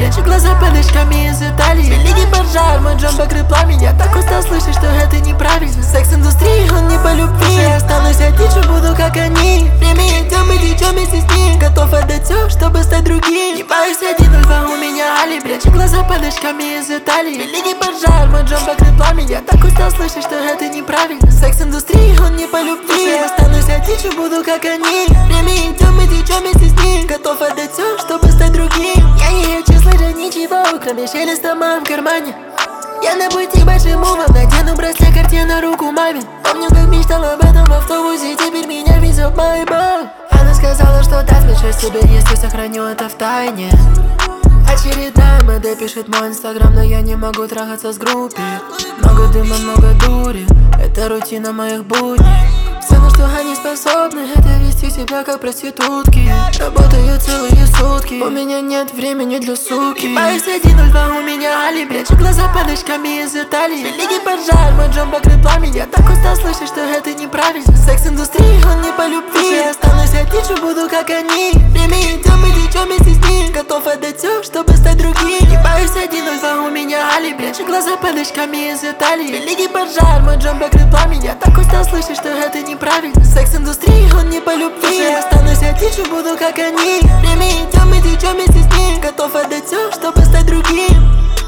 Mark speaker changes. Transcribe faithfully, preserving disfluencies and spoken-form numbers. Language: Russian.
Speaker 1: Прячу глаза под очками из Италии. Великий пожар, мой джон покрыт пламенем. Я так устал слышать, что это неправильно. Секс-индустрии, он не по любви. Я останусь одичу, буду как они. Время идем и течем вместе с ним. Готов отдать все, чтобы стать другим. Не боюсь один, альфа, у меня али. Прячу глаза под очками из Италии. Великий пожар, мой джон покрыт пламенем. Я так устал слышать, что это неправильно. Секс-индустрии, он не по любви. Я останусь одичу, буду как они. Время идем и течем вместе с ним. Готов отдать все, чтобы стать другим. Я не хочу слышать ничего, кроме шелеста мам в кармане. Я на пути большим умом, надену браслет Cartier на руку маме. Помню, как мечтал об этом в автобусе, теперь меня везет Майбах. Она сказала, что даст мне шесть тебе, если сохраню это в тайне. Очередная модель пишет мой инстаграм, но я не могу трахаться с группой. Много дыма, много дури, это рутина моих будней. Все, на что они способны, это вести себя как проститутки. Работаю целые сутки, у меня нет времени для суки. Не боюсь один, ноль два, у меня али. Прячу глаза под очками из Италии. Великий пожар, мой джон покрыт пламенем. Я так устал слышать, что это неправильно. Секс-индустрии, он не по любви. Я останусь одичу, буду как они. Время идем и течем вместе с ним. Готов отдать все, чтобы стать другим. Не боюсь один, ноль два, у меня али. Прячу глаза под очками из Италии. Великий пожар, мой джон покрыт пламенем. Я так устал слышать, что это неправильно. Секс-индустрии, он не по любви. Я останусь одичу, буду как они. Время идем и течем вместе с ним. Готов отдать все, чтобы стать другим.